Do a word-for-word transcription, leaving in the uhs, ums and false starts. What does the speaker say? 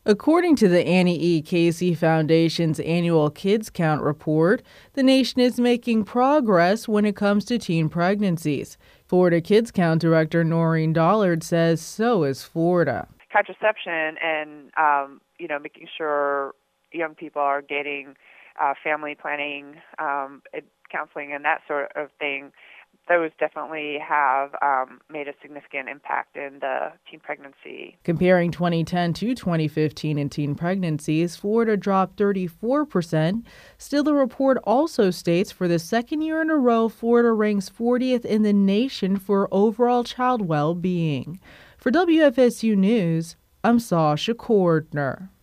According to the Annie E. Casey Foundation's annual Kids Count report, the nation is making progress when it comes to teen pregnancies. Florida Kids Count Director Noreen Dollard says so is Florida. Contraception and, um, you know, making sure young people are getting uh, family planning, um, counseling, and that sort of thing, those definitely have um, made a significant impact in the teen pregnancy. Comparing twenty ten to twenty fifteen in teen pregnancies, Florida dropped thirty-four percent. Still, the report also states for the second year in a row, Florida ranks fortieth in the nation for overall child well-being. For W F S U News, I'm Sasha Cordner.